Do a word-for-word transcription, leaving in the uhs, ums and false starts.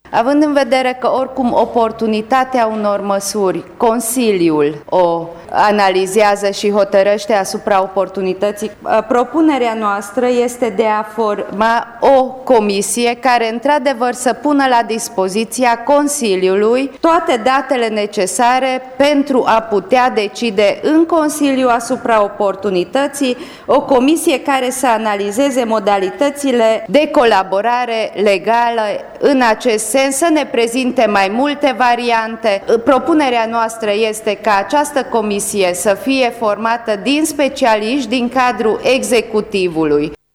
Având în vedere că oricum oportunitatea unor măsuri, Consiliul o analizează și hotărăște asupra oportunității, propunerea noastră este de a forma o comisie care într-adevăr să pună la dispoziția Consiliului toate datele necesare pentru a putea decide în Consiliu asupra oportunității, o comisie care să analizeze modalitățile de colaborare legală în acest sens, să ne prezinte mai multe variante. Propunerea noastră este ca această comisie să fie formată din specialiști din cadrul executivului.